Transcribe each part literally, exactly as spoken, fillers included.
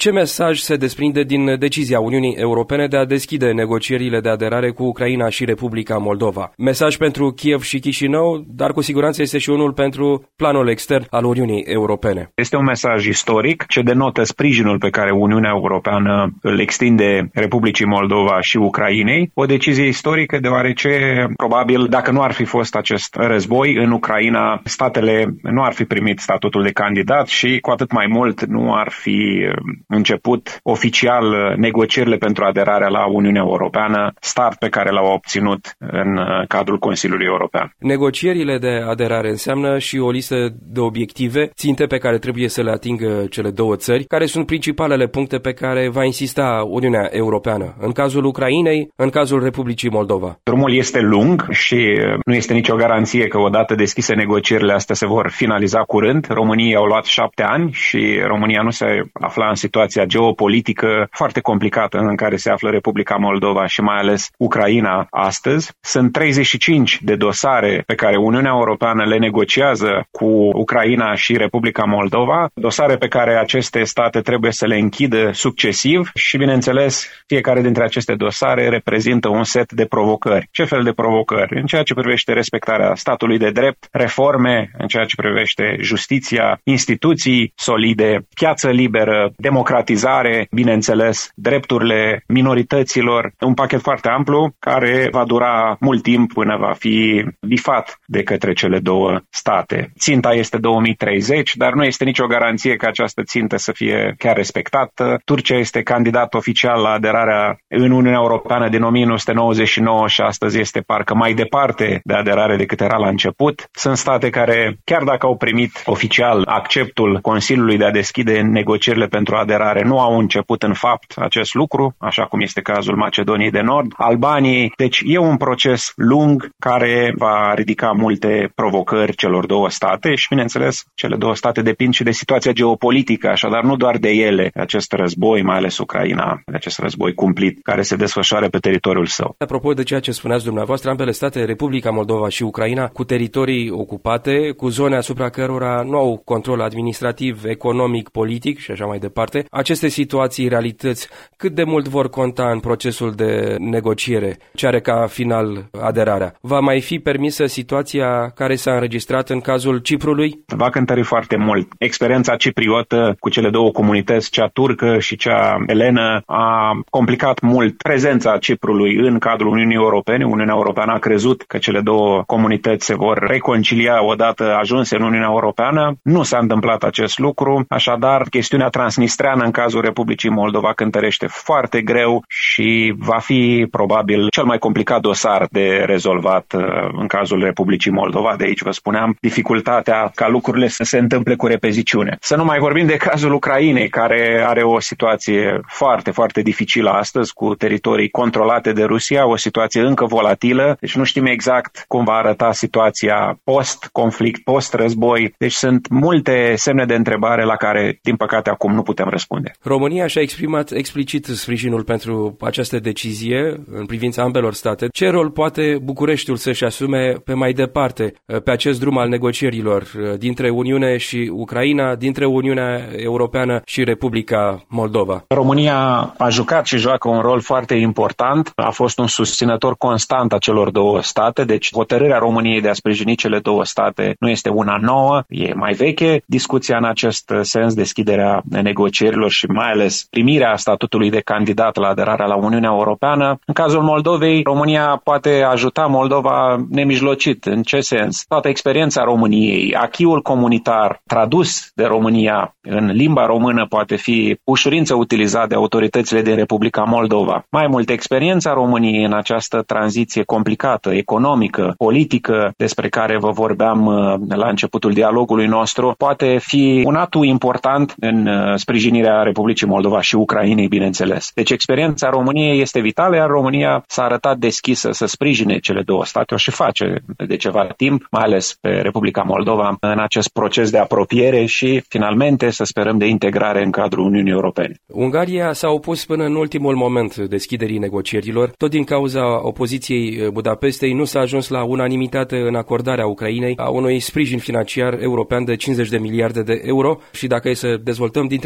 Ce mesaj se desprinde din decizia Uniunii Europene de a deschide negocierile de aderare cu Ucraina și Republica Moldova? Mesaj pentru Kiev și Chișinău, dar cu siguranță este și unul pentru planul extern al Uniunii Europene. Este un mesaj istoric ce denotă sprijinul pe care Uniunea Europeană îl extinde Republicii Moldova și Ucrainei. O decizie istorică deoarece, probabil, dacă nu ar fi fost acest război în Ucraina, statele nu ar fi primit statutul de candidat și cu atât mai mult nu ar fi început oficial negocierile pentru aderarea la Uniunea Europeană, start pe care l-au obținut în cadrul Consiliului European. Negocierile de aderare înseamnă și o listă de obiective, ținte pe care trebuie să le atingă cele două țări. Care sunt principalele puncte pe care va insista Uniunea Europeană în cazul Ucrainei, în cazul Republicii Moldova? Drumul este lung și nu este nicio garanție că odată deschise negocierile astea se vor finaliza curând. România au luat șapte ani și România nu se afla în situația geopolitică foarte complicată în care se află Republica Moldova și mai ales Ucraina astăzi. Sunt treizeci și cinci de dosare pe care Uniunea Europeană le negociază cu Ucraina și Republica Moldova, dosare pe care aceste state trebuie să le închidă succesiv și, bineînțeles, fiecare dintre aceste dosare reprezintă un set de provocări. Ce fel de provocări? În ceea ce privește respectarea statului de drept, reforme, în ceea ce privește justiția, instituții solide, piață liberă, democratizare, bineînțeles, drepturile minorităților, un pachet foarte amplu care va dura mult timp până va fi bifat de către cele două state. Ținta este două mii treizeci, dar nu este nicio garanție că această țintă să fie chiar respectată. Turcia este candidat oficial la aderarea în Uniunea Europeană din o mie nouă sute nouăzeci și nouă și astăzi este parcă mai departe de aderare decât era la început. Sunt state care, chiar dacă au primit oficial acceptul Consiliului de a deschide negocierile pentru aderare, nu au început în fapt acest lucru, așa cum este cazul Macedoniei de Nord, Albaniei. Deci e un proces lung care va ridica multe provocări celor două state și, bineînțeles, cele două state depind și de situația geopolitică, așadar nu doar de ele, acest război, mai ales Ucraina, acest război cumplit care se desfășoară pe teritoriul său. Apropo de ceea ce spuneați dumneavoastră, ambele state, Republica Moldova și Ucraina, cu teritorii ocupate, cu zone asupra cărora nu au control administrativ, economic, politic și așa mai departe. Aceste situații, realități, cât de mult vor conta în procesul de negociere ce are ca final aderarea? Va mai fi permisă situația care s-a înregistrat în cazul Ciprului? Va cântări foarte mult. Experiența cipriotă cu cele două comunități, cea turcă și cea elenă, a complicat mult prezența Ciprului în cadrul Uniunii Europene. Uniunea Europeană a crezut că cele două comunități se vor reconcilia odată ajunse în Uniunea Europeană. Nu s-a întâmplat acest lucru, așadar chestiunea transnistreană în cazul Republicii Moldova cântărește foarte greu și va fi probabil cel mai complicat dosar de rezolvat în cazul Republicii Moldova. De aici vă spuneam dificultatea ca lucrurile să se întâmple cu repeziciune. Să nu mai vorbim de cazul Ucrainei, care are o situație foarte, foarte dificilă astăzi, cu teritorii controlate de Rusia, o situație încă volatilă, deci nu știm exact cum va arăta situația post-conflict, post-război, deci sunt multe semne de întrebare la care, din păcate, acum nu putem răspunde. România și-a exprimat explicit sprijinul pentru această decizie în privința ambelor state. Ce rol poate Bucureștiul să-și asume pe mai departe pe acest drum al negocierilor dintre Uniune și Ucraina, dintre Uniunea Europeană și Republica Moldova? România a jucat și joacă un rol foarte important, a fost un susținător constant a celor două state, deci hotărârea României de a sprijini cele două state nu este una nouă, e mai veche. Discuția în acest sens, deschiderea negocierilor și mai ales primirea statutului de candidat la aderarea la Uniunea Europeană. În cazul Moldovei, România poate ajuta Moldova nemijlocit. În ce sens? Toată experiența României, acquis-ul comunitar tradus de România în limba română poate fi ușurință utilizat de autoritățile din Republica Moldova. Mai mult, experiența României în această tranziție complicată, economică, politică, despre care vă vorbeam la începutul dialogului nostru, poate fi un atu important în sprijinirea Republicii Moldova și Ucrainei, bineînțeles. Deci experiența României este vitală, iar România s-a arătat deschisă să sprijine cele două state, o și face de ceva timp, mai ales pe Republica Moldova, în acest proces de apropiere și, finalmente, să sperăm de integrare în cadrul Uniunii Europene. Ungaria s-a opus până în ultimul moment deschiderii negocierilor. Tot din cauza opoziției Budapestei nu s-a ajuns la unanimitate în acordarea Ucrainei a unui sprijin financiar european de cincizeci de miliarde de euro și, dacă e să dezvoltăm, dintre care treizeci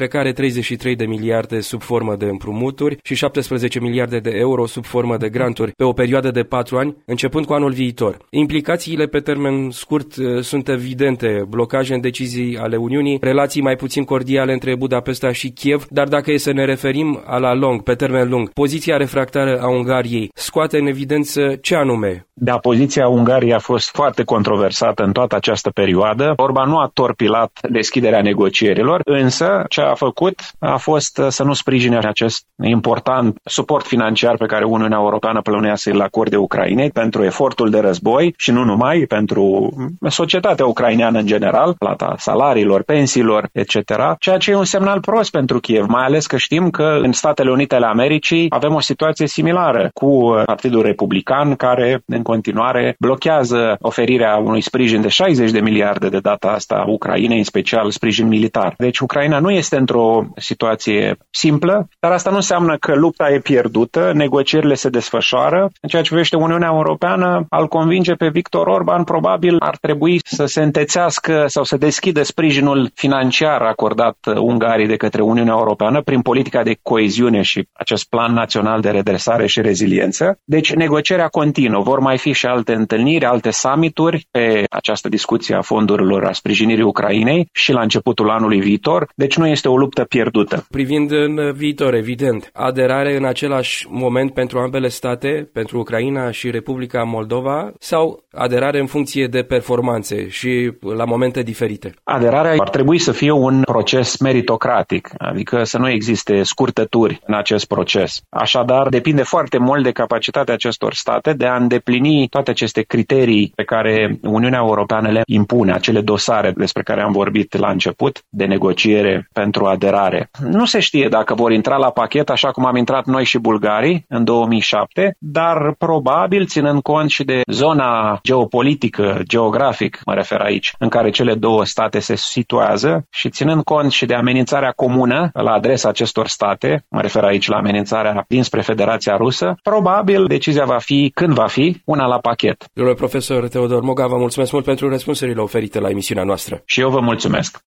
treizeci și trei de miliarde sub formă de împrumuturi și șaptesprezece miliarde de euro sub formă de granturi pe o perioadă de patru ani, începând cu anul viitor. Implicațiile pe termen scurt sunt evidente, blocaje în decizii ale Uniunii, relații mai puțin cordiale între Budapesta și Kiev, dar dacă e să ne referim a la lung, pe termen lung, poziția refractară a Ungariei scoate în evidență ce anume? Da, poziția Ungariei a fost foarte controversată în toată această perioadă. Orban nu a torpilat deschiderea negocierilor, însă ce a făcut a fost să nu sprijine acest important suport financiar pe care Uniunea Europeană plănuia să-l acorde Ucrainei pentru efortul de război și nu numai, pentru societatea ucraineană în general, plata salariilor, pensiilor, et cetera, ceea ce e un semnal prost pentru Kiev, mai ales că știm că în Statele Unite ale Americii avem o situație similară cu Partidul Republican, care în continuare blochează oferirea unui sprijin de șaizeci de miliarde de data asta Ucrainei, în special sprijin militar. Deci Ucraina nu este într-o situație simplă, dar asta nu înseamnă că lupta e pierdută, negocierile se desfășoară. În ceea ce privește Uniunea Europeană, al convinge pe Viktor Orban, probabil ar trebui să se întețească sau să deschidă sprijinul financiar acordat Ungariei de către Uniunea Europeană prin politica de coeziune și acest plan național de redresare și reziliență. Deci negocierea continuă. Vor mai fi și alte întâlniri, alte summituri pe această discuție a fondurilor a sprijinirii Ucrainei și la începutul anului viitor. Deci nu este o luptă pierdută. Privind în viitor, evident, aderare în același moment pentru ambele state, pentru Ucraina și Republica Moldova, sau aderare în funcție de performanțe și la momente diferite? Aderarea ar trebui să fie un proces meritocratic, adică să nu existe scurtături în acest proces. Așadar, depinde foarte mult de capacitatea acestor state de a îndeplini toate aceste criterii pe care Uniunea Europeană le impune, acele dosare despre care am vorbit la început, de negociere pentru aderare. Nu se știe dacă vor intra la pachet așa cum am intrat noi și bulgarii în două mii șapte, dar probabil, ținând cont și de zona geopolitică, geografic, mă refer aici, în care cele două state se situează și ținând cont și de amenințarea comună la adresa acestor state, mă refer aici la amenințarea dinspre Federația Rusă, probabil decizia va fi, când va fi, una la pachet. Domnule profesor Teodor Moga, vă mulțumesc mult pentru răspunsurile oferite la emisiunea noastră. Și eu vă mulțumesc.